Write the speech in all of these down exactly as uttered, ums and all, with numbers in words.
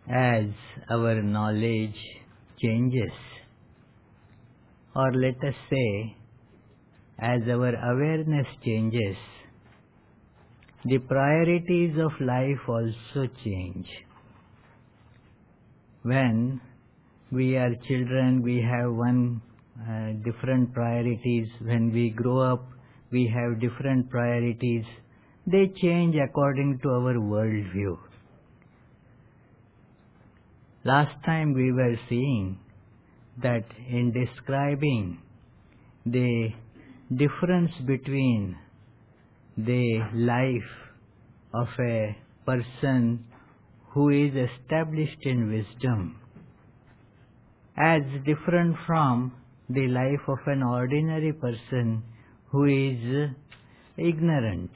as our knowledge changes, or let us say, as our awareness changes, the priorities of life also change. When we are children, we have one uh, different priorities. When we grow up, we have different priorities. They change according to our worldview. Last time we were seeing that in describing the difference between the life of a person who is established in wisdom as different from the life of an ordinary person who is ignorant.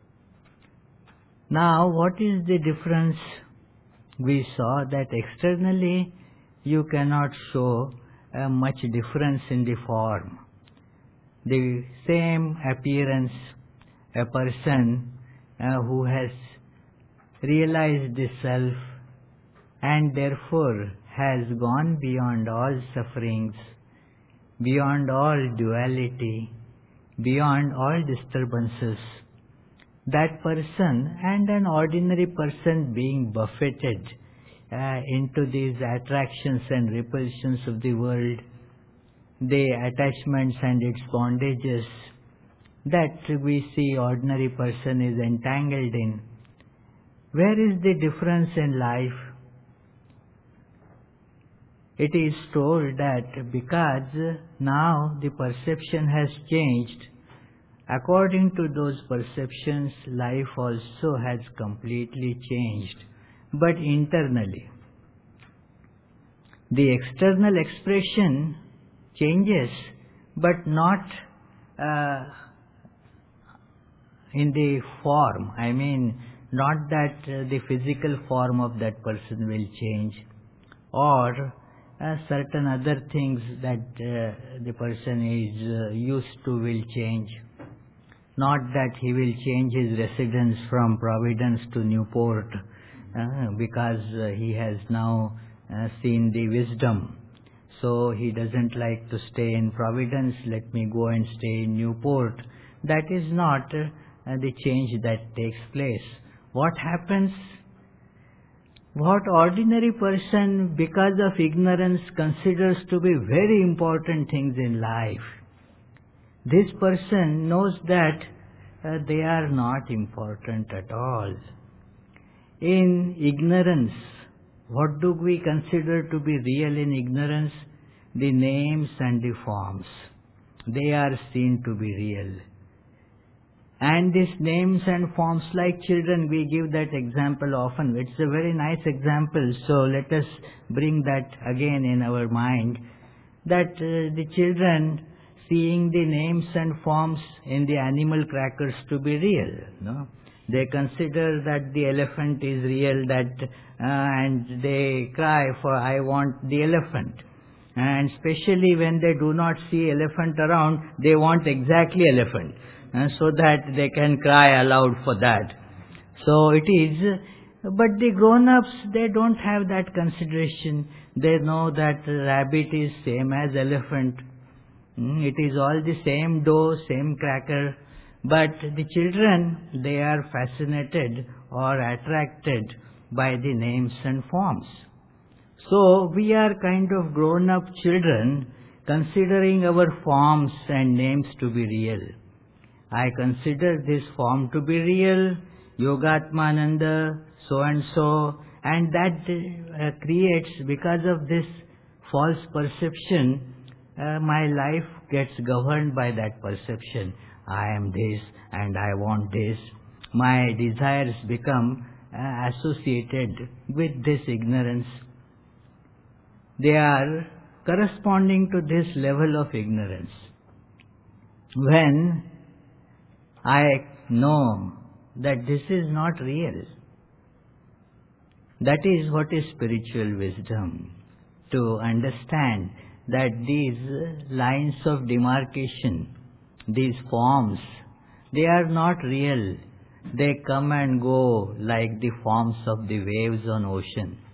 Now, what is the difference? We saw that externally you cannot show uh, much difference in the form. The same appearance, a person uh, who has realized the self and therefore has gone beyond all sufferings, beyond all duality, beyond all disturbances. That person and an ordinary person being buffeted uh, into these attractions and repulsions of the world, the attachments and its bondages that we see ordinary person is entangled in. Where is the difference in life? It is told that because now the perception has changed, according to those perceptions, life also has completely changed, but internally. The external expression changes, but not uh, in the form. I mean, not that uh, the physical form of that person will change, or uh, certain other things that uh, the person is uh, used to will change. Not that he will change his residence from Providence to Newport uh, because uh, he has now uh, seen the wisdom. So he doesn't like to stay in Providence, let me go and stay in Newport. That is not uh, the change that takes place. What happens? What ordinary person, because of ignorance, considers to be very important things in life, this person knows that uh, they are not important at all. In ignorance, what do we consider to be real in ignorance? The names and the forms. They are seen to be real. And these names and forms, like children, we give that example often. It's a very nice example, so let us bring that again in our mind, that uh, the children seeing the names and forms in the animal crackers to be real. No? They consider that the elephant is real, that uh, and they cry for, I want the elephant. And especially when they do not see elephant around, they want exactly elephant, uh, so that they can cry aloud for that. So it is, but the grown-ups, they don't have that consideration. They know that rabbit is same as elephant. It is all the same dough, same cracker, but the children, they are fascinated or attracted by the names and forms. So we are kind of grown-up children considering our forms and names to be real. I consider this form to be real, Yogatmananda, so-and-so, and that uh, creates, because of this false perception, Uh, my life gets governed by that perception. I am this and I want this. My desires become uh, associated with this ignorance. They are corresponding to this level of ignorance. When I know that this is not real, that is what is spiritual wisdom, to understand that these lines of demarcation, these forms, they are not real. They come and go like the forms of the waves on ocean.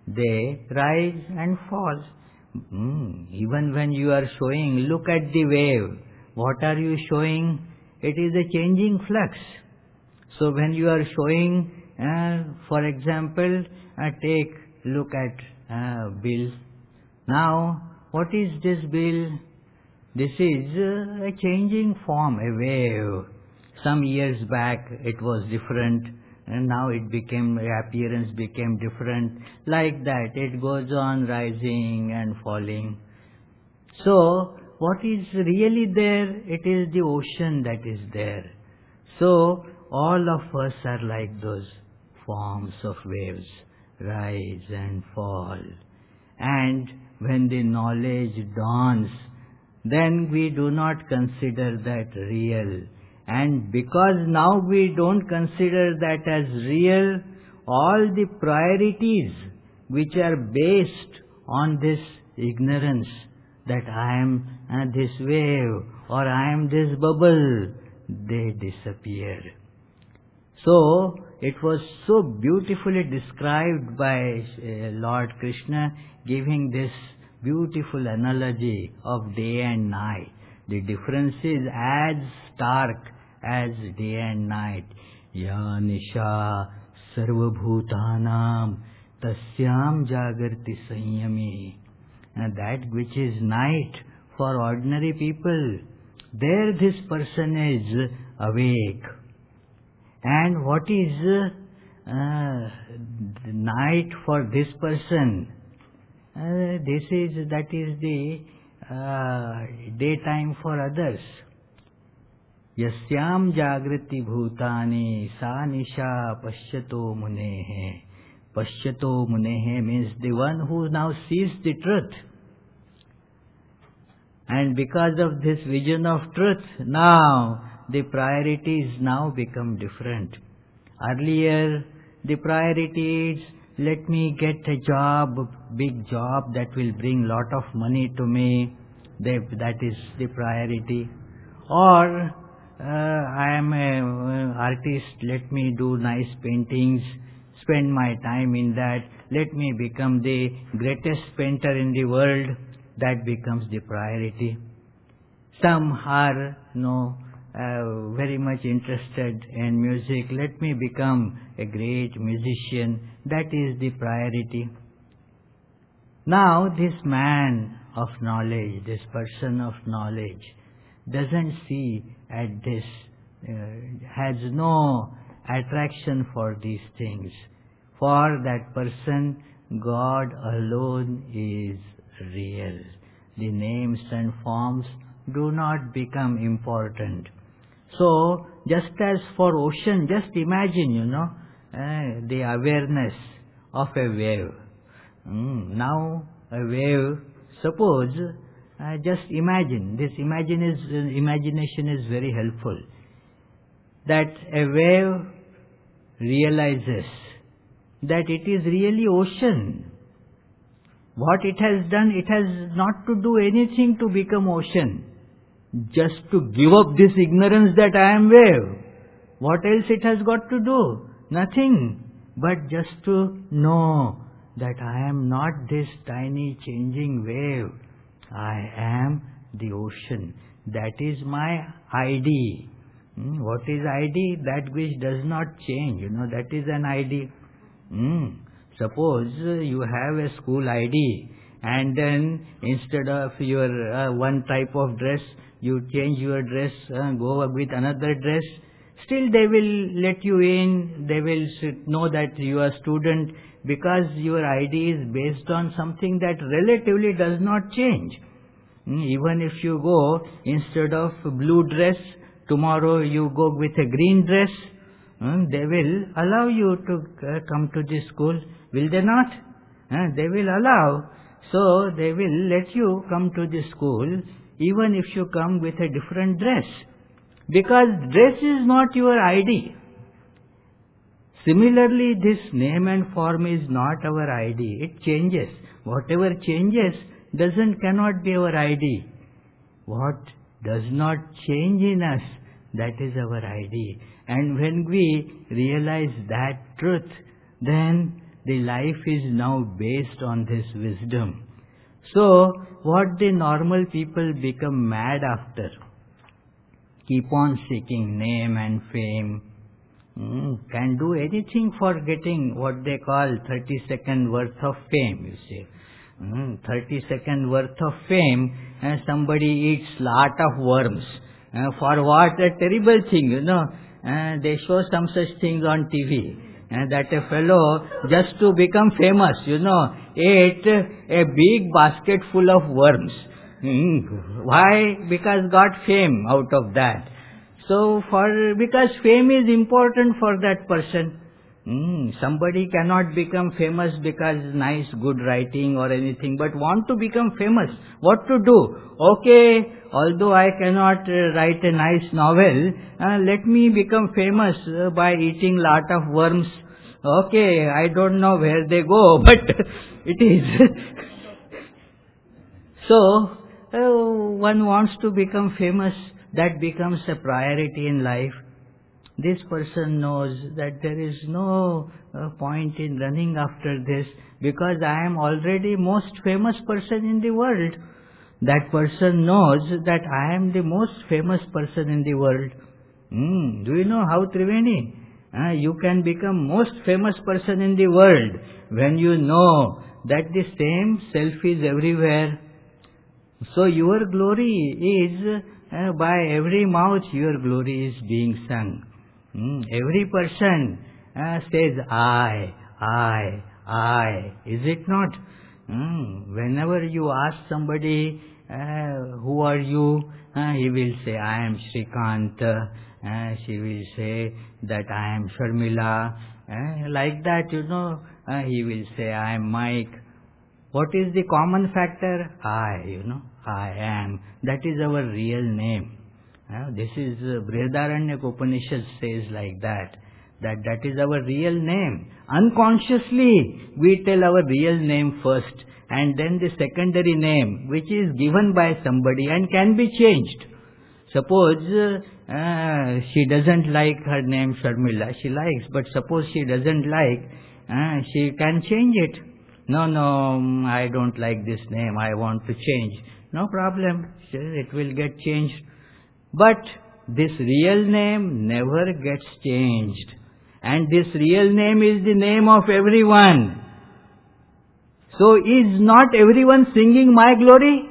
They rise and fall. Mm, even when you are showing, look at the wave. What are you showing? It is a changing flux. So when you are showing, uh, for example, uh, take, look at uh, bill. Now, what is this bill? This is uh, a changing form, a wave. Some years back it was different, and now it became, appearance became different. Like that, it goes on rising and falling. So, what is really there? It is the ocean that is there. So, all of us are like those forms of waves, rise and fall. And when the knowledge dawns, then we do not consider that real. And because now we don't consider that as real, all the priorities which are based on this ignorance, that I am uh, this wave or I am this bubble, they disappear. So, it was so beautifully described by uh, Lord Krishna, giving this beautiful analogy of day and night. The difference is as stark as day and night. Ya nisha sarvabhutanam tasyam jagarti sanyami. And that which is night for ordinary people, there this person is awake. And what is uh, night for this person? Uh, this is, that is the uh, daytime for others. Yasyam jagrati bhutani sa nisha pashyato munehe. Pashyato munehe means the one who now sees the truth. And because of this vision of truth, now the priorities now become different. Earlier, the priority is, let me get a job, big job that will bring lot of money to me. That is the priority. Or, uh, I am an artist, let me do nice paintings, spend my time in that. Let me become the greatest painter in the world. That becomes the priority. Some are, you know, uh, very much interested in music. Let me become a great musician. That is the priority. Now this man of knowledge, this person of knowledge, doesn't see at this, uh, has no attraction for these things. For that person, God alone is real. The names and forms do not become important. So, just as for ocean, just imagine, you know, uh, the awareness of a wave. Mm, now, a wave, suppose, uh, just imagine, this imagine is, uh, imagination is very helpful, that a wave realizes that it is really ocean. What it has done, it has not to do anything to become ocean. Just to give up this ignorance that I am wave. What else it has got to do? Nothing. But just to know that I am not this tiny changing wave. I am the ocean. That is my I D. Hmm? What is I D? That which does not change. You know, that is an I D. Hmm. Suppose you have a school I D, and then instead of your uh, one type of dress, you change your dress, uh, go with another dress. Still they will let you in, they will know that you are a student, because your I D is based on something that relatively does not change. Even if you go, instead of blue dress, tomorrow you go with a green dress, they will allow you to uh, come to this school. Will they not? Uh, they will allow. So they will let you come to this school even if you come with a different dress. Because dress is not your I D. Similarly, this name and form is not our I D. It changes. Whatever changes doesn't, cannot be our I D. What does not change in us, that is our I D. And when we realize that truth, then the life is now based on this wisdom. So, what the normal people become mad after, keep on seeking name and fame, mm, can do anything for getting what they call thirty second worth of fame, you see. Mm, thirty second worth of fame, and somebody eats lot of worms. Uh, for what? A terrible thing, you know. Uh, they show some such things on T V. And that a fellow, just to become famous, you know, ate a big basket full of worms. Mm. Why? Because got fame out of that. So, for because fame is important for that person. Mm. Somebody cannot become famous because nice, good writing or anything, but want to become famous. What to do? Okay, although I cannot uh, write a nice novel, uh, let me become famous uh, by eating lot of worms. Okay, I don't know where they go, but it is. So, uh, one wants to become famous, that becomes a priority in life. This person knows that there is no uh, point in running after this because I am already most famous person in the world. That person knows that I am the most famous person in the world. Mm, do you know how, Triveni? Uh, you can become most famous person in the world when you know that the same self is everywhere. So your glory is, uh, by every mouth your glory is being sung. Mm, every person uh, says, I, I, I. Is it not? Mm, whenever you ask somebody, uh, who are you? Uh, he will say, I am Shrikant. Uh, she will say that I am Sharmila. Uh, like that, you know, uh, he will say, I am Mike. What is the common factor? I, you know, I am. That is our real name. Uh, this is uh, Brihadaranyaka Upanishad says like that, that that is our real name. Unconsciously, we tell our real name first, and then the secondary name, which is given by somebody and can be changed. Suppose uh, uh, she doesn't like her name Sharmila, she likes, but suppose she doesn't like, uh, she can change it. No, no, I don't like this name, I want to change. No problem, it will get changed. But this real name never gets changed. And this real name is the name of everyone. So is not everyone singing my glory?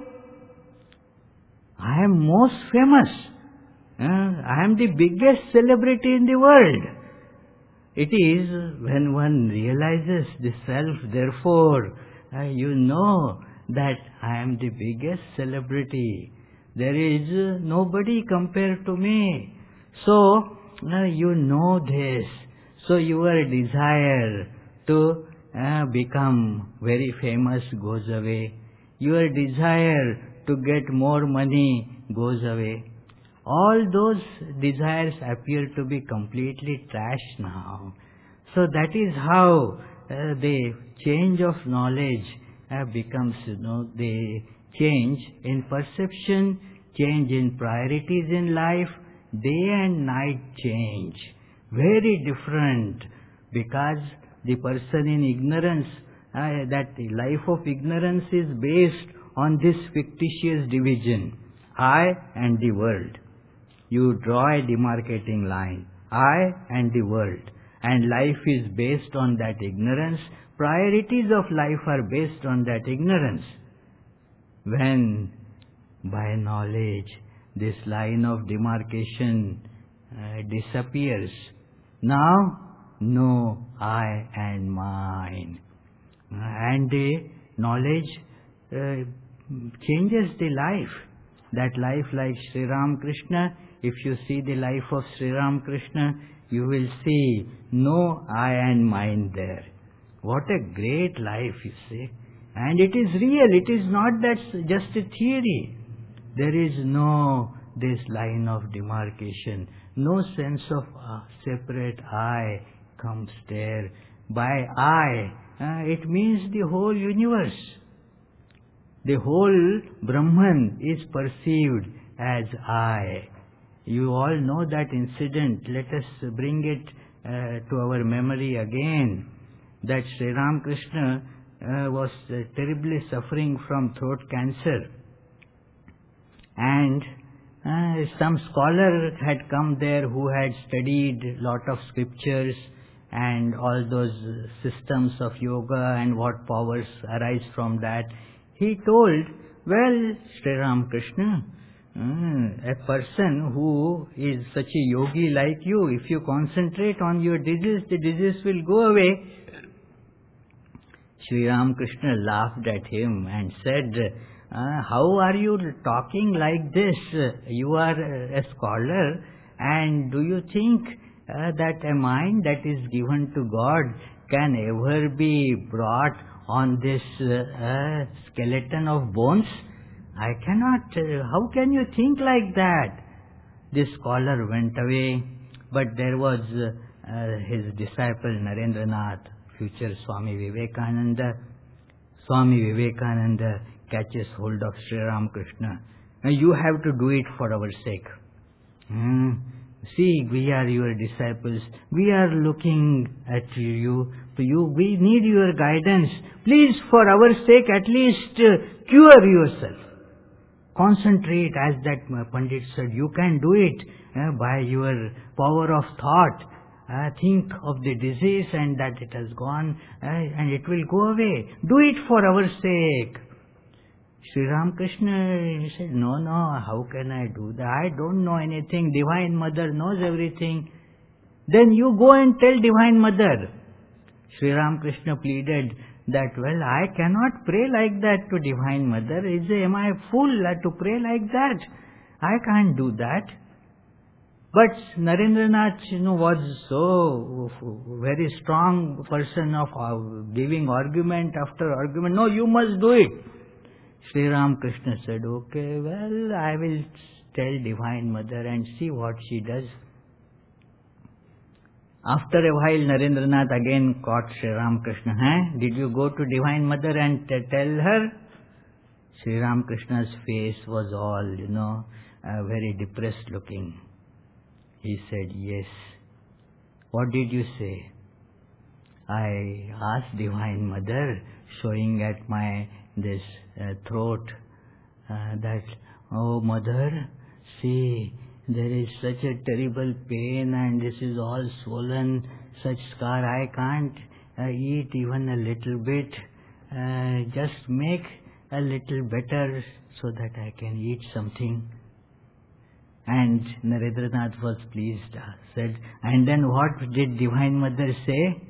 I am most famous. Uh, I am the biggest celebrity in the world. It is when one realizes the self, therefore, uh, you know that I am the biggest celebrity. There is uh, nobody compared to me. So, uh, you know this. So your desire to uh, become very famous goes away. Your desire to get more money goes away. All those desires appear to be completely trash now. So that is how uh, the change of knowledge uh, becomes, you know, the change in perception, change in priorities in life, day and night change. Very different, because the person in ignorance, uh, that the life of ignorance is based on this fictitious division, I and the world. You draw a demarcating line, I and the world, and life is based on that ignorance. Priorities of life are based on that ignorance. When by knowledge this line of demarcation uh, disappears, now no I and mine, and the knowledge uh, changes the life. That life, like Sri Ramakrishna, if you see the life of Sri Ramakrishna, you will see no I and mine there. What a great life, you see. And it is real, it is not that just a theory. There is no this line of demarcation, no sense of uh, separate I comes there. By I, uh, it means the whole universe. The whole Brahman is perceived as I. You all know that incident. Let us bring it uh, to our memory again. that Sri Ramakrishna uh, was uh, terribly suffering from throat cancer, and uh, some scholar had come there who had studied lot of scriptures and all those systems of yoga and what powers arise from that. He told, well, Sri Ramakrishna, uh, a person who is such a yogi like you, if you concentrate on your disease, the disease will go away. Sri Ramakrishna laughed at him and said, uh, how are you talking like this? You are a scholar, and do you think uh, that a mind that is given to God can ever be brought on this uh, uh, skeleton of bones? I cannot. Uh, how can you think like that? This scholar went away, but there was uh, uh, his disciple Narendranath, future Swami Vivekananda. Swami Vivekananda catches hold of Sri Ramakrishna. Now you have to do it for our sake. Hmm. See, we are your disciples. We are looking at you. To you, we need your guidance. Please, for our sake, at least uh, cure yourself. Concentrate, as that Pandit said. You can do it uh, by your power of thought. Uh, think of the disease and that it has gone uh, and it will go away. Do it for our sake. Sri Ramakrishna said, no, no, how can I do that? I don't know anything. Divine Mother knows everything. Then you go and tell Divine Mother. Sri Ramakrishna pleaded that, well, I cannot pray like that to Divine Mother. Is, am I a fool to pray like that? I can't do that. But Narendranath, you know, was so very strong person of uh, giving argument after argument. No, you must do it. Sri Ramakrishna said, okay, well, I will tell Divine Mother and see what she does. After a while, Narendranath again caught Sri Ramakrishna. Huh? Did you go to Divine Mother and t- tell her? Sri Ramakrishna's face was all, you know, uh, very depressed looking. He said, yes. What did you say? I asked Divine Mother, showing at my this uh, throat, uh, that, oh Mother, see, there is such a terrible pain and this is all swollen, such scar, I can't uh, eat even a little bit. Uh, just make a little better so that I can eat something. And Narendranath was pleased, uh, said, and then what did Divine Mother say?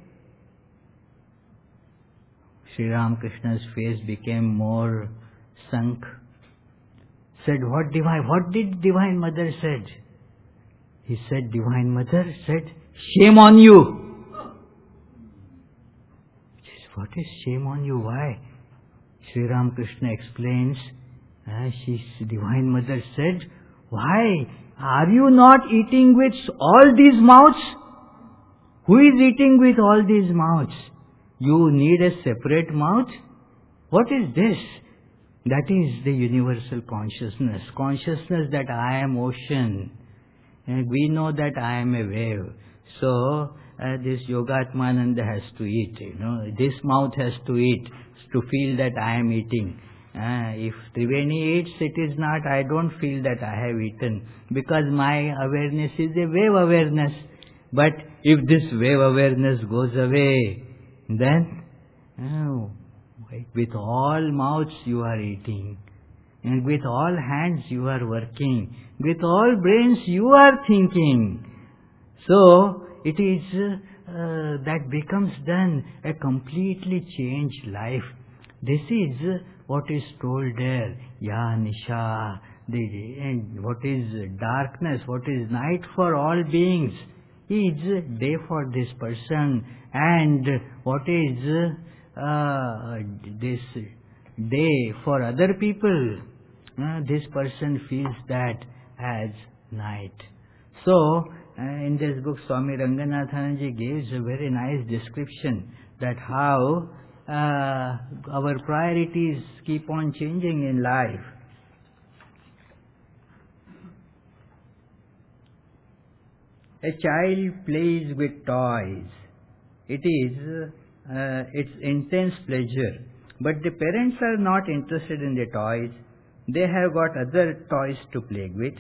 Sri Ramakrishna's face became more sunk. Said, what divine, what did Divine Mother said? He said, Divine Mother said, shame on you. What is shame on you? Why? Sri Ramakrishna explains, uh, she, Divine Mother said, why? Are you not eating with all these mouths? Who is eating with all these mouths? You need a separate mouth? What is this? That is the universal consciousness. Consciousness that I am ocean. And we know that I am a wave. So, uh, this Yogatmananda has to eat. You know, this mouth has to eat to feel that I am eating. Uh, if Triveni eats, it is not, I don't feel that I have eaten. Because my awareness is a wave awareness. But if this wave awareness goes away, then, oh, with all mouths you are eating, and with all hands you are working, with all brains you are thinking. So, it is, uh, that becomes then a completely changed life. This is what is told there, Ya Nisha, the, and what is darkness, what is night for all beings, is day for this person, and what is uh, this day for other people, uh, this person feels that as night. So, uh, in this book, Swami Ranganathanji gives a very nice description that how uh, our priorities keep on changing in life. A child plays with toys. It is uh, its intense pleasure. But the parents are not interested in the toys. They have got other toys to play with.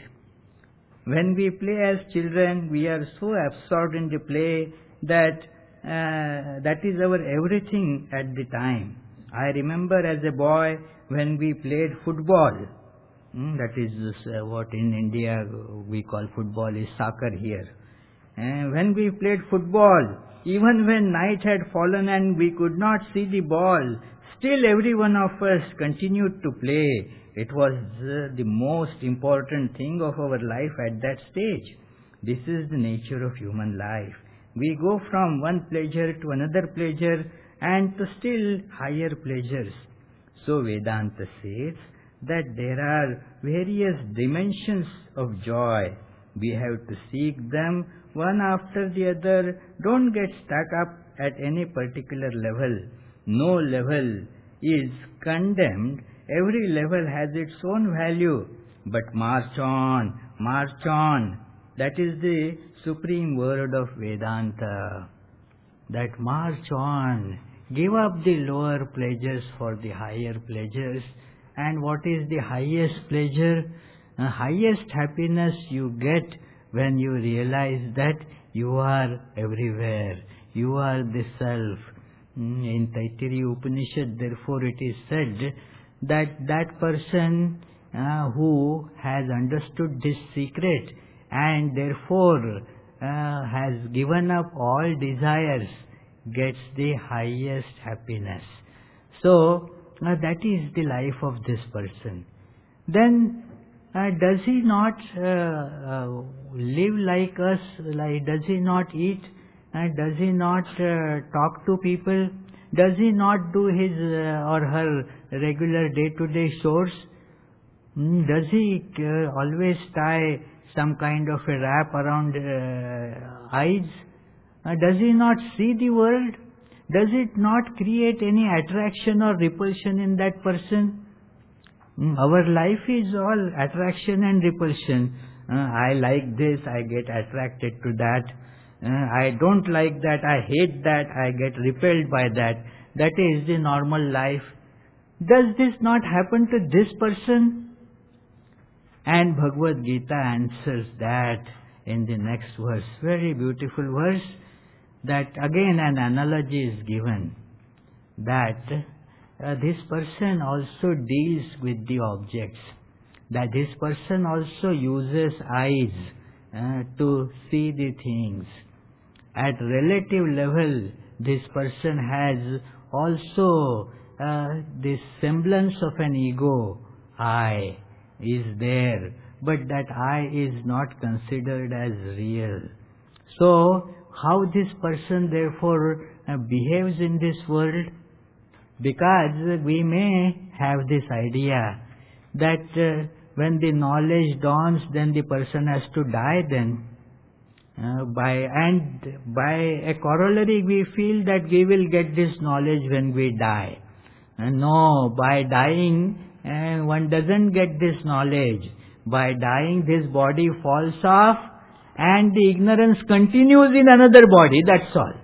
When we play as children, we are so absorbed in the play that uh, that is our everything at the time. I remember as a boy when we played football. Mm, that is uh, what in India we call football is soccer here. And when we played football, even when night had fallen and we could not see the ball, still every one of us continued to play. It was uh, the most important thing of our life at that stage. This is the nature of human life. We go from one pleasure to another pleasure and to still higher pleasures. So Vedanta says that there are various dimensions of joy. We have to seek them one after the other. Don't get stuck up at any particular level. No level is condemned. Every level has its own value. But march on, march on. That is the supreme word of Vedanta. That march on. Give up the lower pleasures for the higher pleasures. And what is the highest pleasure? The highest happiness you get when you realize that you are everywhere. You are the self. In Taittiriya Upanishad, therefore, it is said that that person uh, who has understood this secret and therefore uh, has given up all desires gets the highest happiness. So, uh, that is the life of this person. Then, uh, does he not uh, uh, live like us? Like, does he not eat? Uh, does he not uh, talk to people? Does he not do his uh, or her regular day-to-day chores? Mm, does he uh, always tie some kind of a wrap around uh, eyes? Uh, does he not see the world? Does it not create any attraction or repulsion in that person? Mm, our life is all attraction and repulsion. Uh, I like this, I get attracted to that. Uh, I don't like that, I hate that, I get repelled by that. That is the normal life. Does this not happen to this person? And Bhagavad Gita answers that in the next verse. Very beautiful verse. That again an analogy is given. That uh, this person also deals with the objects. That this person also uses eyes uh, to see the things. At relative level, this person has also uh, this semblance of an ego. I is there, but that I is not considered as real. So, how this person therefore uh, behaves in this world? Because we may have this idea that uh, when the knowledge dawns, then the person has to die then. Uh, by and by a corollary we feel that we will get this knowledge when we die. Uh, no, by dying uh, one doesn't get this knowledge. By dying this body falls off and the ignorance continues in another body, that's all.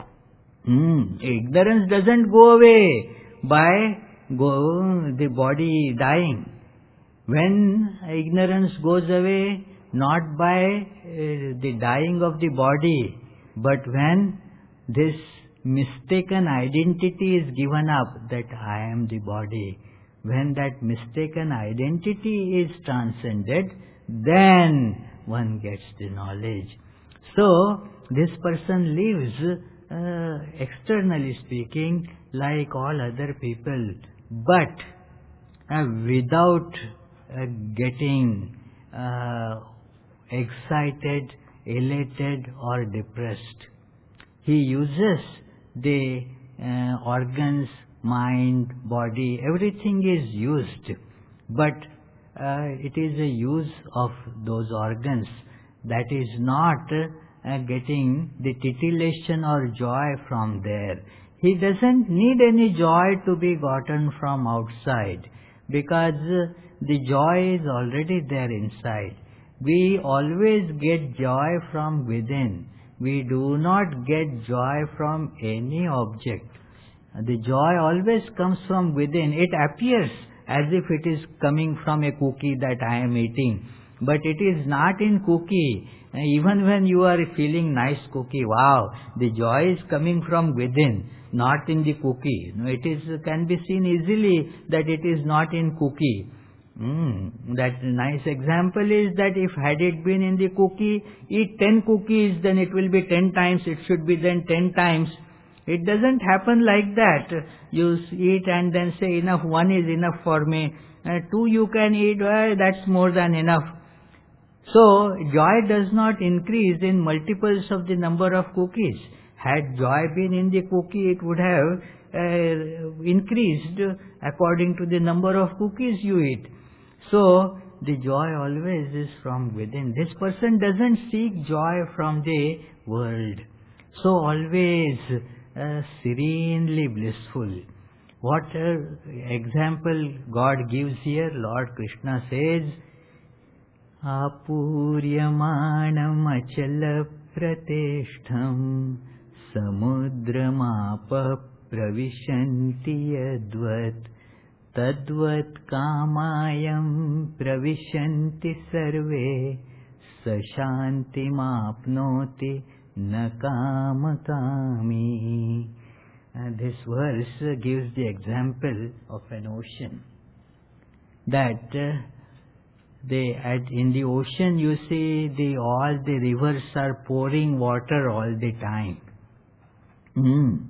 Mm, ignorance doesn't go away by go the body dying. When ignorance goes away, not by uh, the dying of the body, but when this mistaken identity is given up that I am the body, when that mistaken identity is transcended, then one gets the knowledge. So, this person lives, uh, externally speaking, like all other people, but uh, without uh, getting uh, excited, elated or depressed. He uses the uh, organs, mind, body, everything is used, but uh, it is a use of those organs that is not uh, getting the titillation or joy from there. He doesn't need any joy to be gotten from outside, because uh, the joy is already there inside. We always get joy from within. We do not get joy from any object. The joy always comes from within. It appears as if it is coming from a cookie that I am eating, but it is not in cookie. Even when you are feeling nice cookie, wow, the joy is coming from within, not in the cookie. No, it is can be seen easily that it is not in cookie. Mm, that nice example is that if had it been in the cookie, eat ten cookies, then it will be ten times, it should be then ten times. It doesn't happen like that. You eat and then say, enough, one is enough for me. Uh, two you can eat, well, that's more than enough. So, joy does not increase in multiples of the number of cookies. Had joy been in the cookie, it would have uh, increased according to the number of cookies you eat. So, the joy always is from within. This person doesn't seek joy from the world. So, always uh, serenely blissful. What uh, example God gives here? Lord Krishna says, Apuryamānam achala prateshtham samudramāpa pravishanti yadvat tadvat kāmayam pravishanti sarve sashantimāpnoti na kāmakāmi. And this verse gives the example of an ocean. That uh, they at in the ocean you see the all the rivers are pouring water all the time. Mm.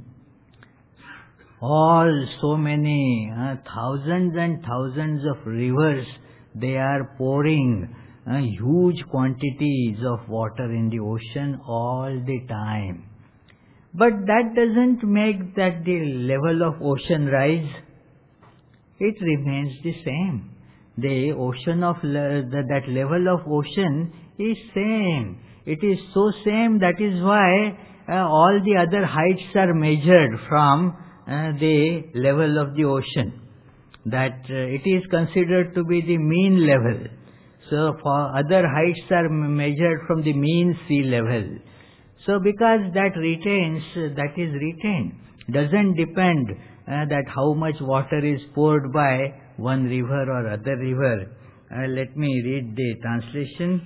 All so many uh, thousands and thousands of rivers, they are pouring uh, huge quantities of water in the ocean all the time. But that doesn't make that the level of ocean rise. It remains the same. The ocean of le the, that level of ocean is same. It is so same, that is why uh, all the other heights are measured from uh, the level of the ocean. That uh, it is considered to be the mean level. So for other heights are measured from the mean sea level. So because that retains, uh, that is retained. Doesn't depend uh, that how much water is poured by one river or other river. Uh, let me read the translation.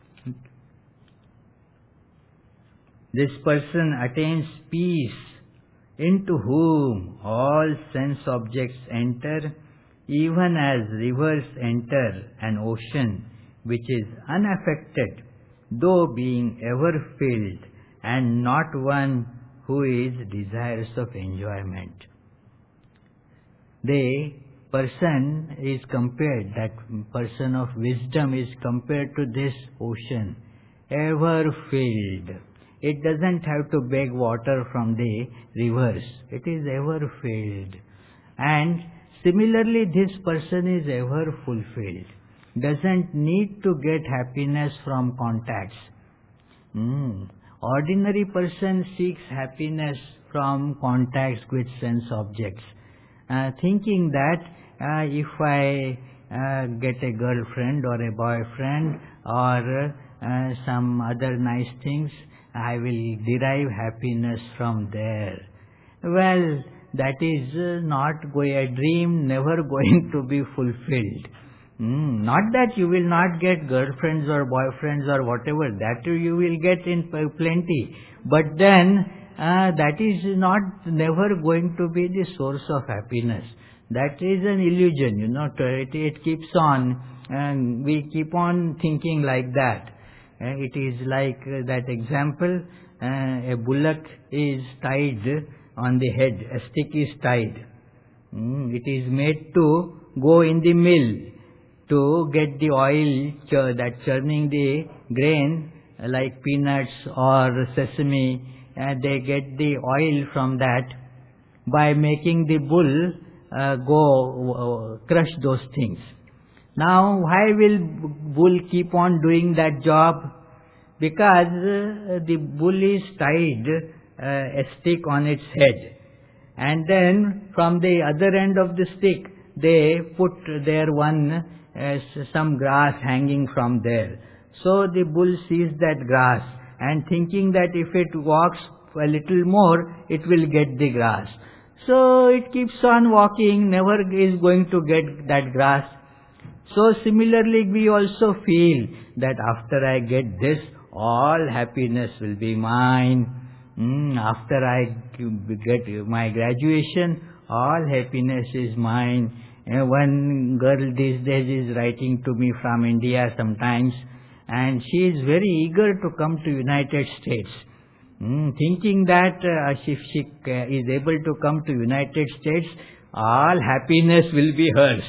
This person attains peace, into whom all sense objects enter, even as rivers enter an ocean which is unaffected, though being ever filled, and not one who is desirous of enjoyment. The person is compared, that person of wisdom is compared to this ocean, ever filled. It doesn't have to beg water from the rivers. It is ever filled. And similarly, this person is ever fulfilled. Doesn't need to get happiness from contacts. Mm. Ordinary person seeks happiness from contacts with sense objects, uh, thinking that uh, if I uh, get a girlfriend or a boyfriend or uh, some other nice things, I will derive happiness from there. Well, that is uh, not going, a dream never going to be fulfilled. Mm, not that you will not get girlfriends or boyfriends or whatever, that you will get in plenty. But then, uh, that is not, never going to be the source of happiness. That is an illusion, you know, it, it keeps on, and we keep on thinking like that. Uh, it is like uh, that example, uh, a bullock is tied on the head, a stick is tied. Mm, it is made to go in the mill to get the oil chur that churning the grain uh, like peanuts or sesame, and they get the oil from that by making the bull uh, go uh, crush those things. Now, why will bull keep on doing that job? Because uh, the bull is tied uh, a stick on its head, and then from the other end of the stick they put there one uh, some grass hanging from there. So the bull sees that grass and thinking that if it walks a little more, it will get the grass. So it keeps on walking, never is going to get that grass. So similarly, we also feel that after I get this, all happiness will be mine. Mm, after I get my graduation, all happiness is mine. And one girl these days is writing to me from India sometimes, and she is very eager to come to United States. Mm, thinking that uh, if she uh, is able to come to United States, all happiness will be hers.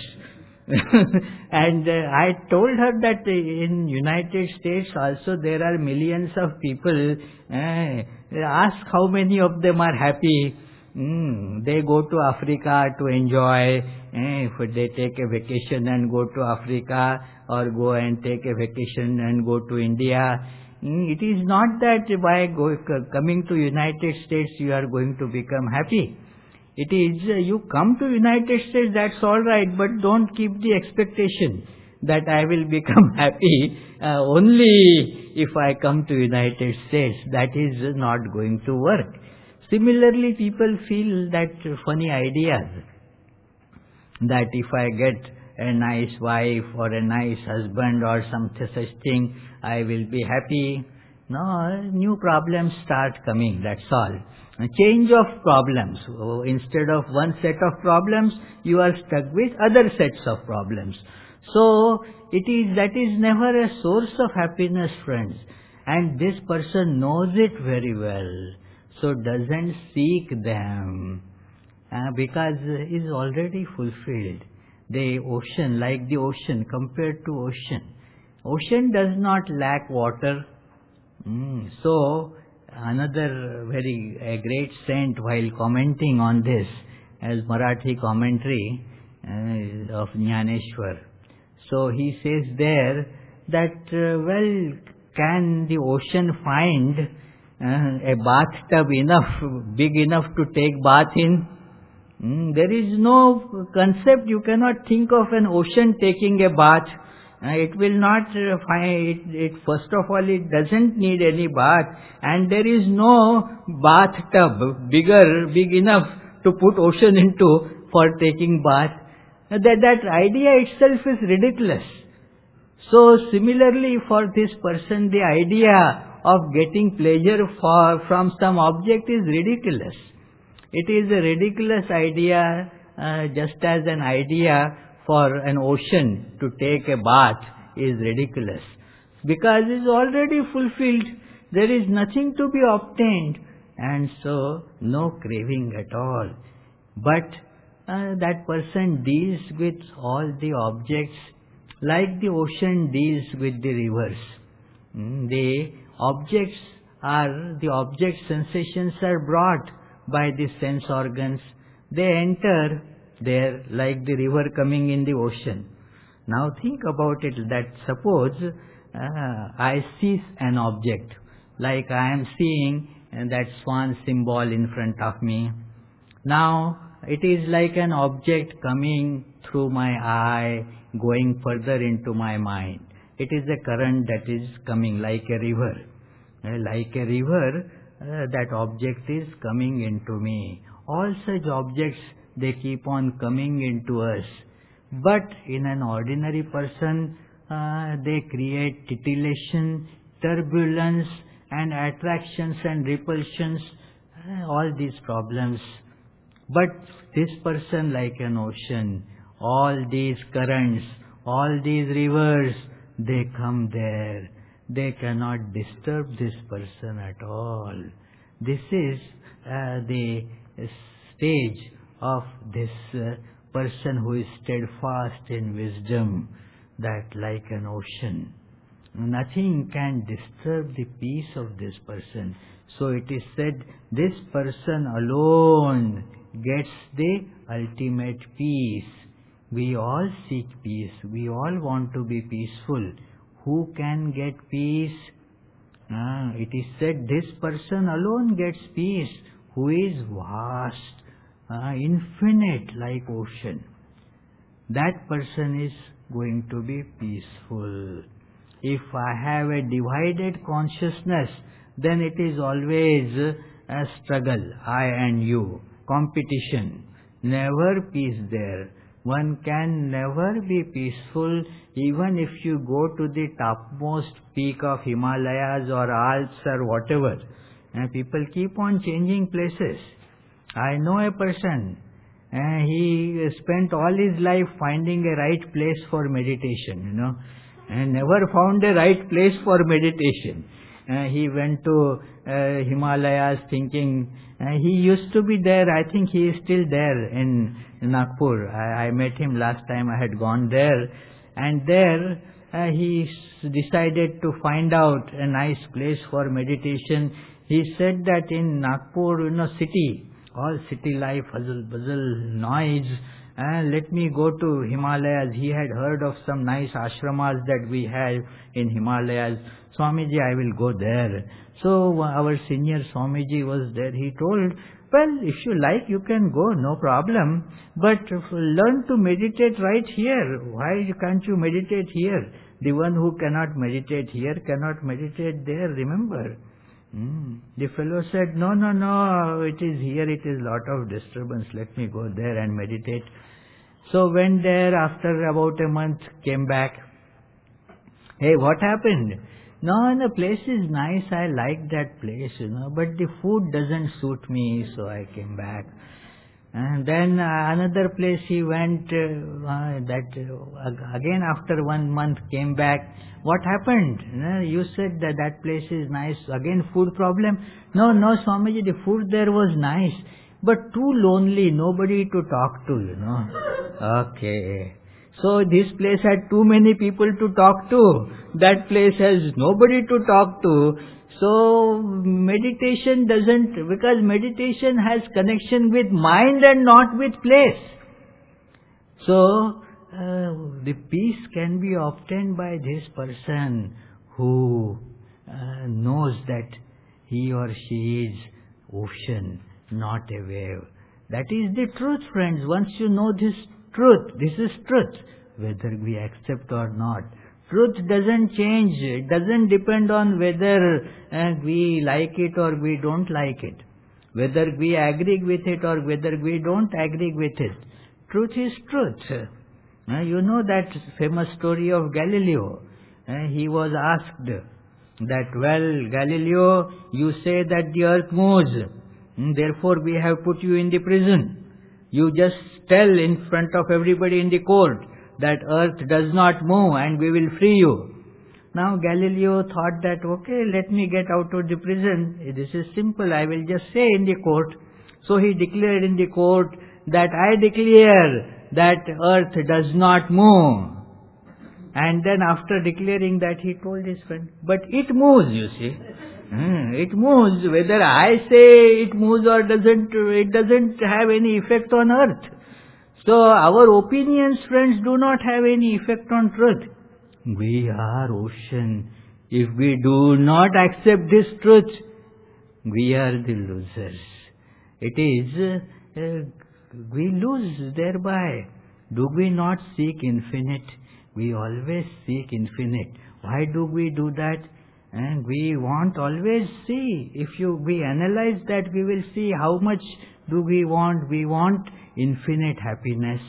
And uh, I told her that in United States also there are millions of people. Uh, ask how many of them are happy. Mm, they go to Africa to enjoy. Eh, if they take a vacation and go to Africa, or go and take a vacation and go to India. Mm, it is not that by go, coming to United States you are going to become happy. It is, uh, you come to United States, that's all right, but don't keep the expectation that I will become happy uh, only if I come to United States. That is not going to work. Similarly, people feel that funny ideas that if I get a nice wife or a nice husband or some such thing, I will be happy. No, new problems start coming, that's all. A change of problems. Oh, instead of one set of problems, you are stuck with other sets of problems. So, it is, that is never a source of happiness, friends. And this person knows it very well. So, doesn't seek them. Uh, because is already fulfilled. The ocean, like the ocean, compared to ocean. Ocean does not lack water. Mm. So, another very a great saint, while commenting on this, as Marathi commentary uh, of Jnaneshwar. So, he says there that, uh, well, can the ocean find uh, a bathtub enough, big enough to take bath in? Mm, there is no concept, you cannot think of an ocean taking a bath. Uh, it will not uh, find, it, it, first of all, it doesn't need any bath, and there is no bathtub bigger, big enough to put ocean into for taking bath. Uh, that, that idea itself is ridiculous. So similarly for this person, the idea of getting pleasure for, from some object is ridiculous. It is a ridiculous idea, uh, just as an idea for an ocean to take a bath is ridiculous. Because it is already fulfilled, there is nothing to be obtained, and so no craving at all. But uh, that person deals with all the objects like the ocean deals with the rivers. Mm, the objects are, the object sensations are brought by the sense organs. They enter there like the river coming in the ocean. Now think about it, that suppose uh, I see an object, like I am seeing uh, that swan symbol in front of me. Now it is like an object coming through my eye, going further into my mind. It is a current that is coming like a river. Uh, like a river, Uh, that object is coming into me. All such objects, they keep on coming into us. But in an ordinary person, uh, they create titillation, turbulence, and attractions and repulsions, uh, all these problems. But this person, like an ocean, all these currents, all these rivers, they come there. They cannot disturb this person at all. This is uh, the stage of this uh, person who is steadfast in wisdom, that like an ocean, nothing can disturb the peace of this person. So it is said, this person alone gets the ultimate peace. We all seek peace. We all want to be peaceful. Who can get peace? Ah, it is said this person alone gets peace, who is vast, ah, infinite like ocean. That person is going to be peaceful. If I have a divided consciousness, then it is always a struggle, I and you, competition, never peace there. One can never be peaceful even if you go to the topmost peak of Himalayas or Alps or whatever. And people keep on changing places. I know a person, and he spent all his life finding a right place for meditation, you know, and never found a right place for meditation. Uh, he went to uh, Himalayas thinking, uh, he used to be there, I think he is still there in, in Nagpur. I, I met him last time I had gone there, and there uh, he s- decided to find out a nice place for meditation. He said that in Nagpur, you know, city, all city life, hustle, bustle, noise, and let me go to Himalayas. He had heard of some nice ashramas that we have in Himalayas. Swamiji, I will go there. So our senior Swamiji was there. He told, well, if you like, you can go, no problem. But learn to meditate right here. Why can't you meditate here? The one who cannot meditate here cannot meditate there, remember. Mm. The fellow said, no, no, no, it is here, it is lot of disturbance. Let me go there and meditate. So went there, after about a month, came back. Hey, what happened? No, the place is nice, I like that place, you know, but the food doesn't suit me, so I came back. And then uh, another place he went, uh, uh, that uh, again after one month came back. What happened? You know, you said that that place is nice, again food problem. No, no, Swamiji, the food there was nice, but too lonely, nobody to talk to, you know. Okay. So this place had too many people to talk to. That place has nobody to talk to. So meditation doesn't, because meditation has connection with mind and not with place. So uh, the peace can be obtained by this person who uh, knows that he or she is ocean, not a wave. That is the truth, friends. Once you know this truth, this is truth, whether we accept or not. Truth doesn't change. It doesn't depend on whether uh, we like it or we don't like it. Whether we agree with it or whether we don't agree with it. Truth is truth. Uh, you know that famous story of Galileo. Uh, he was asked that, well, Galileo, you say that the earth moves. Therefore we have put you in the prison. You just tell in front of everybody in the court that earth does not move and we will free you. Now Galileo thought that, okay, let me get out of the prison. This is simple, I will just say in the court. So he declared in the court that I declare that earth does not move. And then after declaring that, he told his friend, but it moves, you see. Hmm, it moves. Whether I say it moves or doesn't, it doesn't have any effect on earth. So our opinions, friends, do not have any effect on truth. We are ocean. If we do not accept this truth, we are the losers. It is, uh, we lose thereby. Do we not seek infinite? We always seek infinite. Why do we do that? And we want always see. If you we analyze that, we will see how much do we want. We want infinite happiness,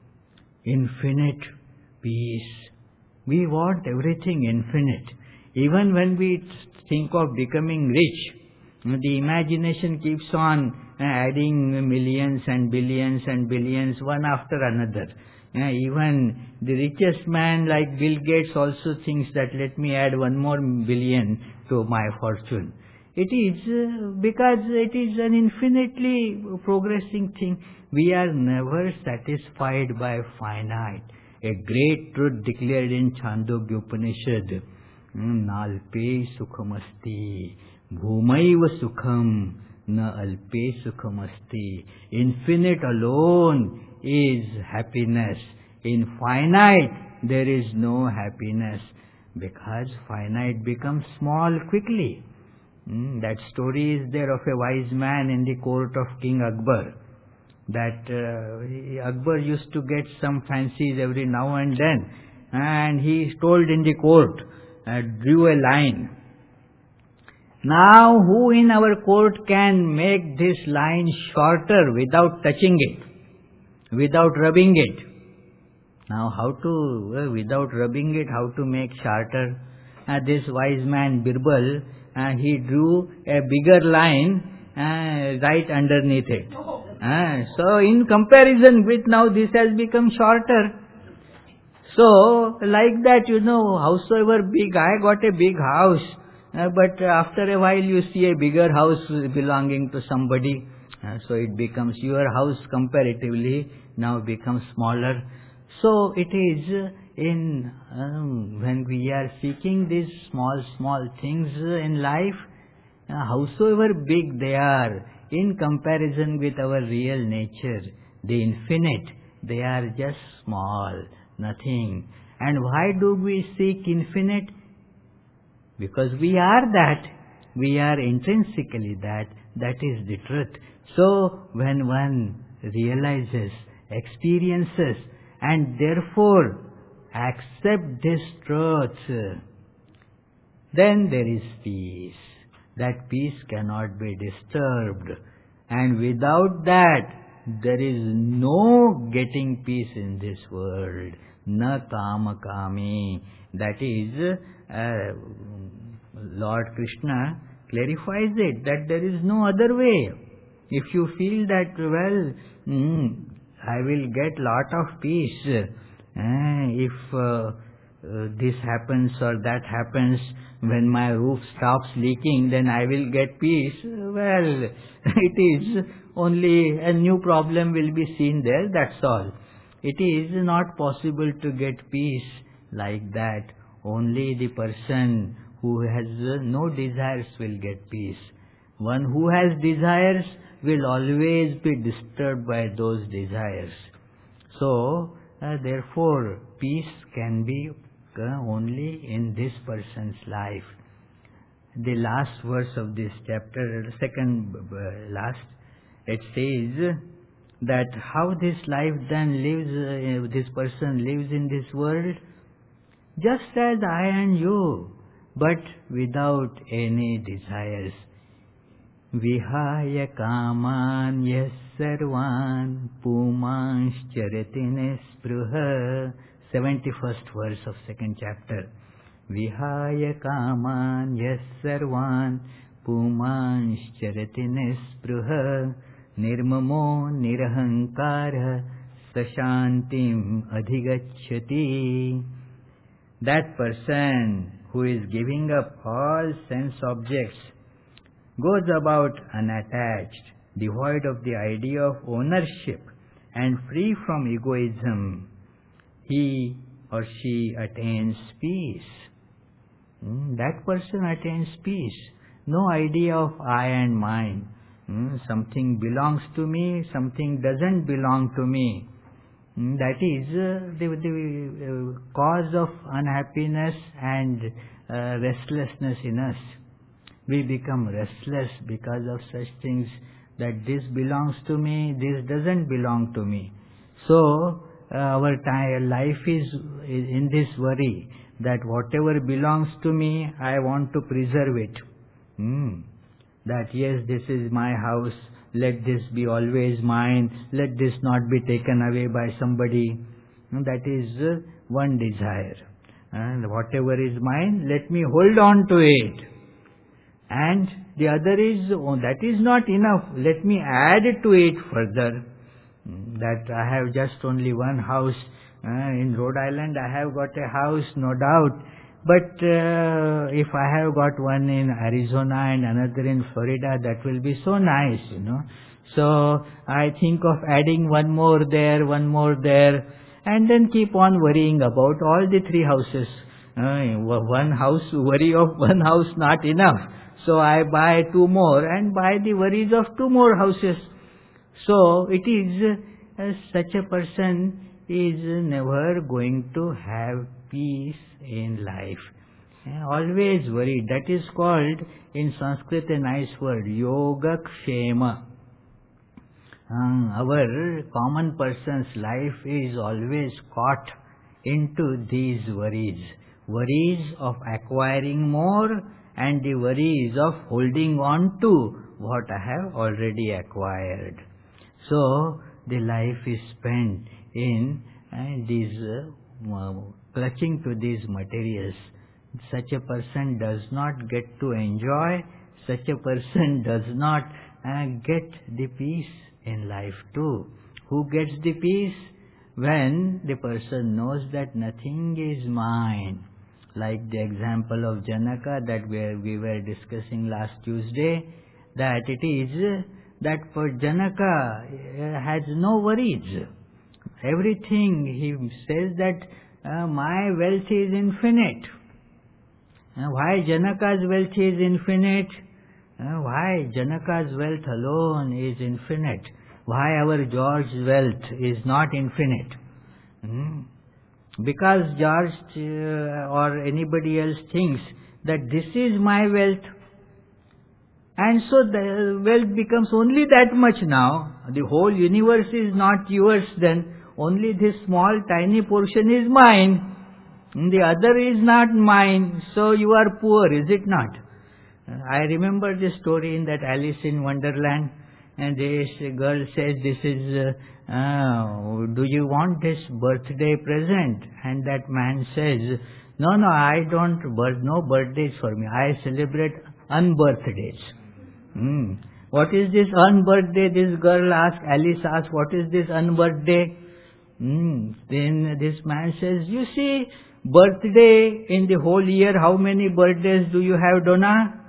infinite peace. We want everything infinite. Even when we think of becoming rich, the imagination keeps on adding millions and billions and billions, one after another. Yeah, even the richest man like Bill Gates also thinks that let me add one more billion to my fortune. It is uh, because it is an infinitely progressing thing. We are never satisfied by finite. A great truth declared in Chandogya Upanishad. Nalpe sukhamasti bhumaiva sukham na alpe sukhamasti. Infinite alone is happiness. In finite there is no happiness, because finite becomes small quickly. Mm, that story is there of a wise man in the court of King Akbar. That uh, Akbar used to get some fancies every now and then, and he told in the court, uh, drew a line Now, who in our court can make this line shorter without touching it, without rubbing it? Now, how to, uh, without rubbing it, how to make shorter? Uh, this wise man Birbal, uh, he drew a bigger line uh, right underneath it. Uh, so, in comparison with now, this has become shorter. So, like that, you know, howsoever big, I got a big house, uh, but after a while you see a bigger house belonging to somebody. Uh, so, it becomes, your house comparatively now becomes smaller. So, it is in, um, when we are seeking these small, small things in life, uh, howsoever big they are, in comparison with our real nature, the infinite, they are just small, nothing. And why do we seek infinite? Because we are that. We are intrinsically that. That is the truth. So, when one realizes, experiences, and therefore accept this truth, then there is peace. That peace cannot be disturbed. And without that, there is no getting peace in this world. Na kama kami. That is, uh, Lord Krishna clarifies it, that there is no other way. If you feel that, well, mm, I will get lot of peace, uh, if uh, uh, this happens or that happens, when my roof stops leaking, then I will get peace. Well, it is only a new problem will be seen there, that's all. It is not possible to get peace like that. Only the person who has no desires will get peace. One who has desires will always be disturbed by those desires. So, uh, therefore, peace can be uh, only in this person's life. The last verse of this chapter, second uh, last, it says that how this life then lives, uh, this person lives in this world, just as I and you, but without any desires. Vihaya kaman yes sarvan pumanscharati nispruha. seventy-first verse of second chapter. Vihaya kaman yes sarvan pumanscharati nispruha nirmamo nirahankara sashantim adhigacchati. That person who is giving up all sense objects goes about unattached, devoid of the idea of ownership and free from egoism. He or she attains peace. Mm, that person attains peace. No idea of I and mine. Mm, something belongs to me, something doesn't belong to me. Mm, that is uh, the, the uh, cause of unhappiness and uh, restlessness in us. We become restless because of such things, that this belongs to me, this doesn't belong to me. So, uh, our time, life is in this worry that whatever belongs to me, I want to preserve it. Hmm. That yes, this is my house, let this be always mine, let this not be taken away by somebody. That is uh, one desire. And whatever is mine, let me hold on to it. And the other is, oh, that is not enough, let me add to it further. That I have just only one house. Uh, in Rhode Island I have got a house, no doubt. But uh, if I have got one in Arizona and another in Florida, that will be so nice, you know. So I think of adding one more there, one more there, and then keep on worrying about all the three houses. Uh, one house, worry of one house not enough. So I buy two more and buy the worries of two more houses. So it is, uh, such a person is never going to have peace in life. Uh, always worried. That is called in Sanskrit a nice word, Yogakshema. Uh, our common person's life is always caught into these worries. Worries of acquiring more and the worries of holding on to what I have already acquired. So the life is spent in uh, these uh, clutching to these materials. Such a person does not get to enjoy, such a person does not uh, get the peace in life too. Who gets the peace? When the person knows that nothing is mine. Like the example of Janaka that we, we were discussing last Tuesday, that it is that for Janaka uh, has no worries. Everything, he says that uh, my wealth is infinite. Uh, why Janaka's wealth is infinite? Uh, why Janaka's wealth alone is infinite? Why our George's wealth is not infinite? Hmm? Because George uh, or anybody else thinks that this is my wealth, and so the wealth becomes only that much now. The whole universe is not yours then. Only this small tiny portion is mine. The other is not mine. So you are poor, is it not? I remember this story in that Alice in Wonderland. And this girl says, this is, uh, uh, do you want this birthday present? And that man says, no, no, I don't, birth, no birthdays for me. I celebrate unbirthdays. Hmm. What is this unbirthday? This girl asked, Alice asked, what is this unbirthday? Hmm. Then this man says, you see, birthday in the whole year, how many birthdays do you have, Donna?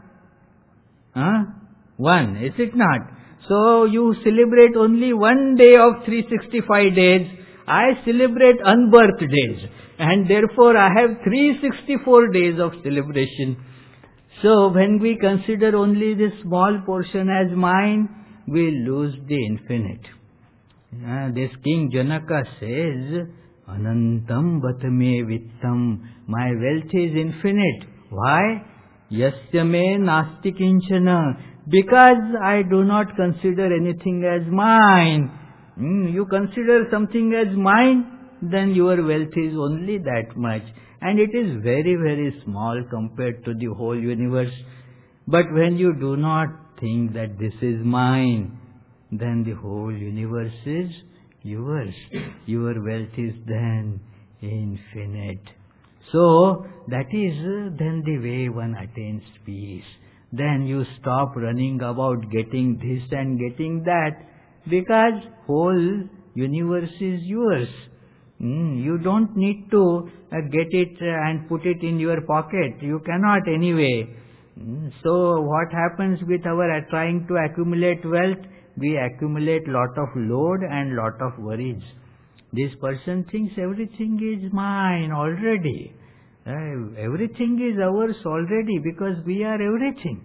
Huh? One, is it not? So you celebrate only one day of three hundred sixty-five days. I celebrate unbirthdays. And therefore I have three hundred sixty-four days of celebration. So when we consider only this small portion as mine, we lose the infinite. Uh, this King Janaka says, Anantam vatame vittam. My wealth is infinite. Why? Yasya me nasti kinchana. Because I do not consider anything as mine. Mm, you consider something as mine, then your wealth is only that much. And it is very, very small compared to the whole universe. But when you do not think that this is mine, then the whole universe is yours. Your wealth is then infinite. So, that is uh, then the way one attains peace. Then you stop running about getting this and getting that, because whole universe is yours. Mm, you don't need to uh, get it uh, and put it in your pocket. You cannot anyway. Mm, so what happens with our uh, trying to accumulate wealth? We accumulate lot of load and lot of worries. This person thinks everything is mine already. Uh, everything is ours already because we are everything.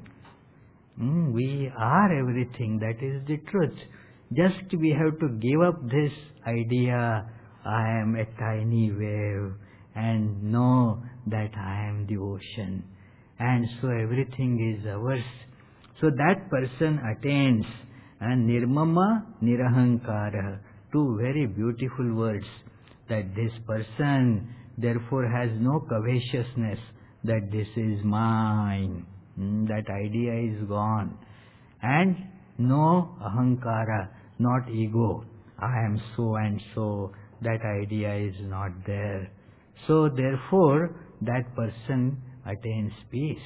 Mm, we are everything. That is the truth. Just we have to give up this idea, I am a tiny wave, and know that I am the ocean. And so everything is ours. So that person attains uh, nirmama nirahankara. Two very beautiful words. That this person therefore has no covetousness, that this is mine. Mm, that idea is gone. And no ahankara, not ego. I am so and so. That idea is not there. So therefore that person attains peace.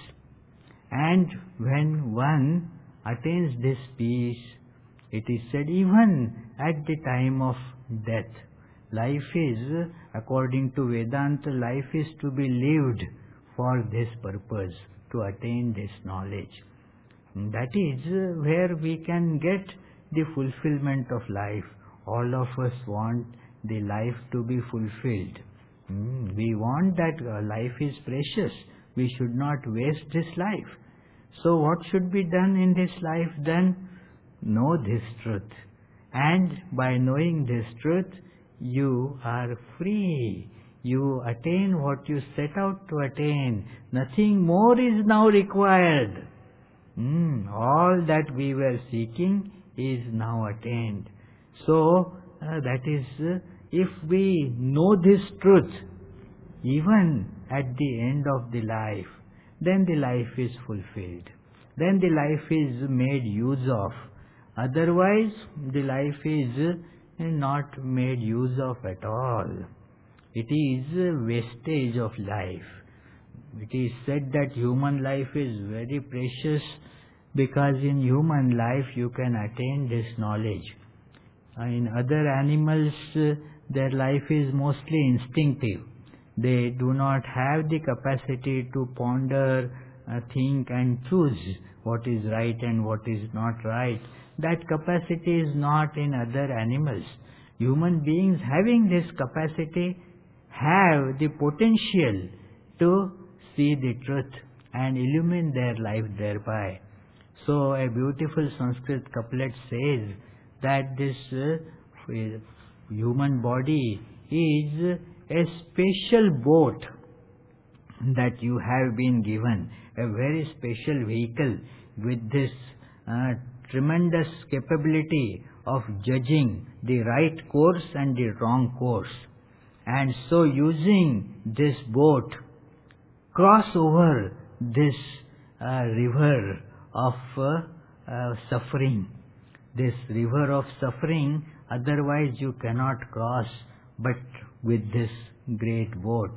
And when one attains this peace, it is said even at the time of death, life is, according to Vedanta, life is to be lived for this purpose, to attain this knowledge. That is where we can get the fulfillment of life. All of us want the life to be fulfilled. Mm, we want that uh, life is precious. We should not waste this life. So what should be done in this life then? Know this truth. And by knowing this truth, you are free. You attain what you set out to attain. Nothing more is now required. Mm, all that we were seeking is now attained. So, uh, that is, uh, if we know this truth, even at the end of the life, then the life is fulfilled. Then the life is made use of. Otherwise, the life is not made use of at all. It is wastage of life. It is said that human life is very precious because in human life you can attain this knowledge. In other animals, their life is mostly instinctive. They do not have the capacity to ponder, uh, think and choose what is right and what is not right. That capacity is not in other animals. Human beings having this capacity have the potential to see the truth and illumine their life thereby. So a beautiful Sanskrit couplet says that this uh, human body is a special boat that you have been given, a very special vehicle with this uh, tremendous capability of judging the right course and the wrong course. And so using this boat, cross over this uh, river of uh, uh, suffering. This river of suffering, otherwise you cannot cross but with this great boat.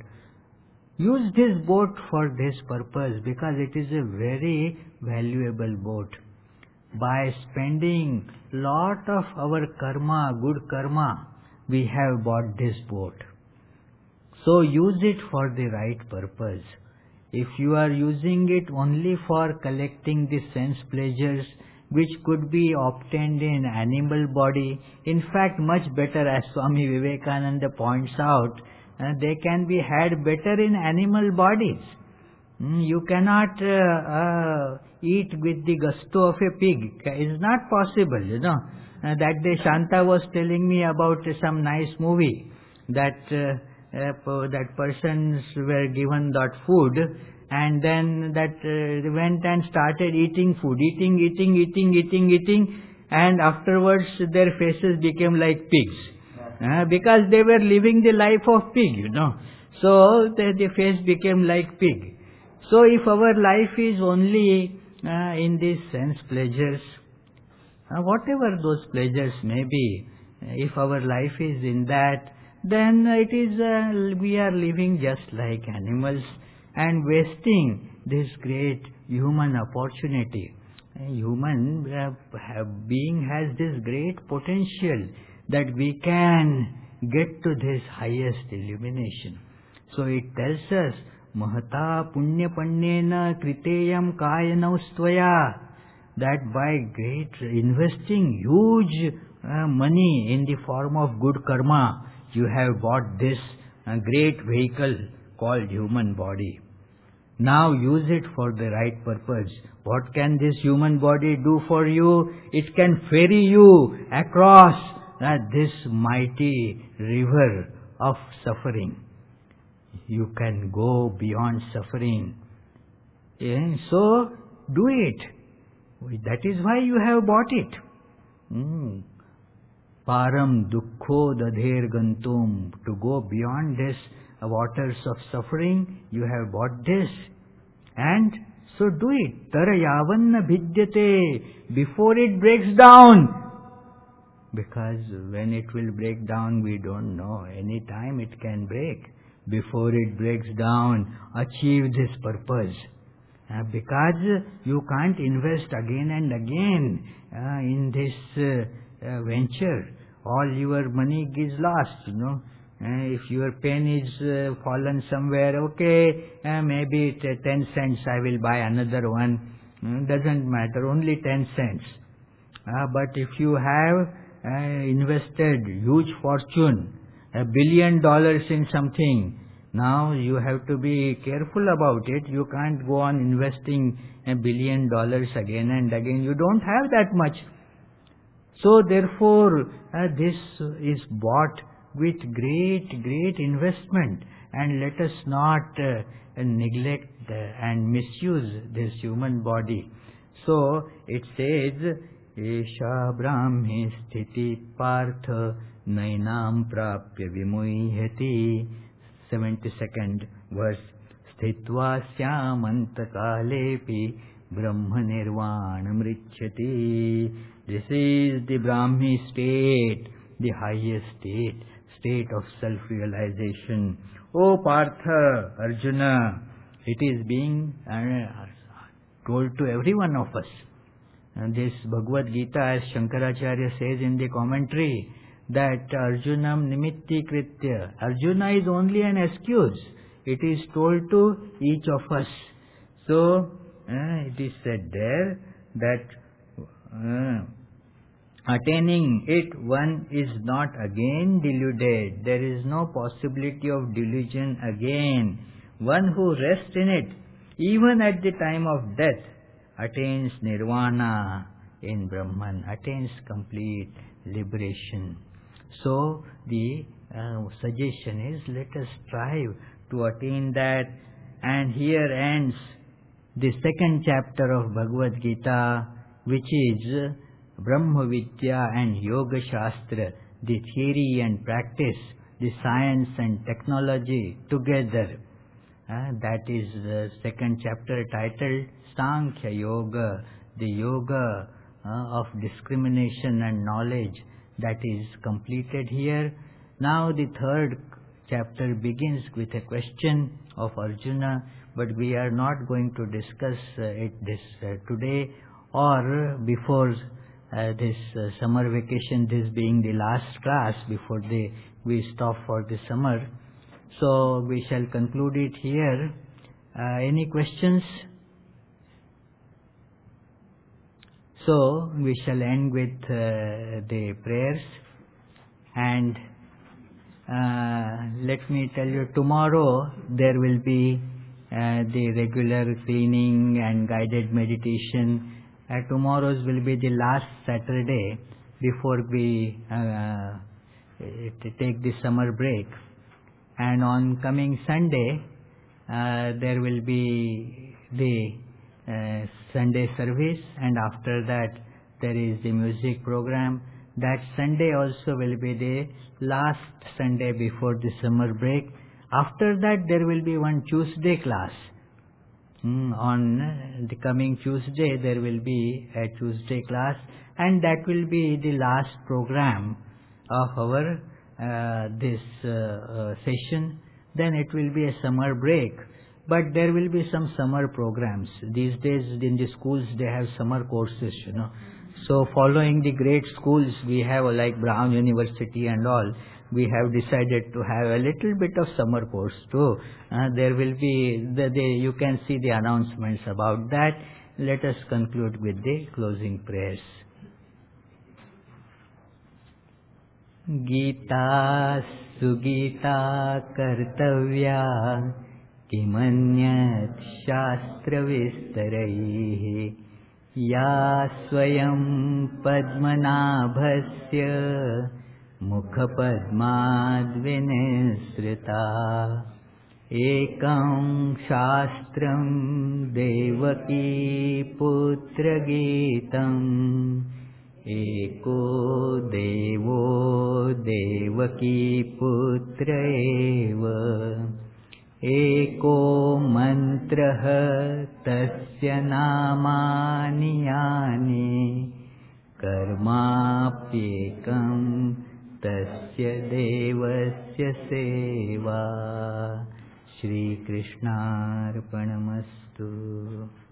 Use this boat for this purpose because it is a very valuable boat. By spending lot of our karma, good karma, we have bought this boat. So use it for the right purpose. If you are using it only for collecting the sense pleasures which could be obtained in animal body, in fact much better, as Swami Vivekananda points out, uh, they can be had better in animal bodies. Mm, you cannot uh, uh, eat with the gusto of a pig. It's not possible, you know. Uh, that day Shanta was telling me about uh, some nice movie that uh, uh, that persons were given that food and then that uh, went and started eating food, eating, eating, eating, eating, eating, and afterwards their faces became like pigs. Uh, because they were living the life of pig, you know. So the, the face became like pig. So if our life is only uh, in these sense pleasures, uh, whatever those pleasures may be, if our life is in that, then it is uh, we are living just like animals and wasting this great human opportunity. A human uh, being has this great potential that we can get to this highest illumination. So it tells us, Mahata punya pannena kriteyam kayanau stvaya, that by great investing huge uh, money in the form of good karma, you have bought this uh, great vehicle called human body. Now use it for the right purpose. What can this human body do for you? It can ferry you across uh, this mighty river of suffering. You can go beyond suffering. Yeah, so do it. That is why you have bought it. Mm. Param dukkho dadher gantum. To go beyond this waters of suffering, you have bought this. And so do it. Tara yavanna bhidyate. Before it breaks down. Because when it will break down, we don't know. Any time it can break. Before it breaks down, achieve this purpose. Uh, because you can't invest again and again uh, in this uh, uh, venture. All your money is lost, you know. Uh, if your pen is uh, fallen somewhere, okay, uh, maybe it, uh, ten cents I will buy another one. Uh, doesn't matter, only ten cents. Uh, but if you have uh, invested huge fortune, a billion dollars in something, now you have to be careful about it. You can't go on investing a billion dollars again and again. You don't have that much. So therefore, uh, this is bought with great, great investment. And let us not uh, neglect uh, and misuse this human body. So it says, Esha Brahmi Sthiti Partha Nainam Prapya Vimuhyati. seventy-second verse. sthitva syamantakaalepi brahma nirvanamrichyati. This is the Brahmi state, the highest state, state of self-realization. O Partha, Arjuna, it is being uh, told to every one of us. And this Bhagavad Gita, as Shankaracharya says in the commentary, that Arjunam nimitti kritya. Arjuna is only an excuse. It is told to each of us. So, uh, it is said there that uh, attaining it, one is not again deluded. There is no possibility of delusion again. One who rests in it, even at the time of death, attains nirvana in Brahman, attains complete liberation. So the uh, suggestion is, let us strive to attain that. And here ends the second chapter of Bhagavad Gita, which is Brahma Vidya and Yoga Shastra, the theory and practice, the science and technology together. Uh, that is the second chapter titled Sankhya Yoga, the yoga uh, of discrimination and knowledge, that is completed here. Now the third chapter begins with a question of Arjuna, but we are not going to discuss uh, it this uh, today or before uh, this uh, summer vacation, this being the last class before the, we stop for the summer. So we shall conclude it here. Uh, any questions? So we shall end with uh, the prayers, and uh, let me tell you, tomorrow there will be uh, the regular cleaning and guided meditation. Uh, tomorrow's will be the last Saturday before we uh, take the summer break. And on coming Sunday, uh, there will be the uh, Sunday service, and after that there is the music program. That Sunday also will be the last Sunday before the summer break. After that there will be one Tuesday class. Mm, on the coming Tuesday there will be a Tuesday class, and that will be the last program of our uh, this uh, uh, session. Then it will be a summer break, but there will be some summer programs. These days in the schools they have summer courses, you know. So following the great schools we have, like Brown University and all, we have decided to have a little bit of summer course too. Uh, there will be, the, the, you can see the announcements about that. Let us conclude with the closing prayers. Gita sugita kartavya kimanyat shastra vistaraihi ya swayam padmanabhasya mukha padmad vinisrita ekam shastram devaki putra gitam eko devo devaki putra eva eko mantraha tasya namani yani karmapyekam tasya devasya seva. Shri Krishnarpanamastu.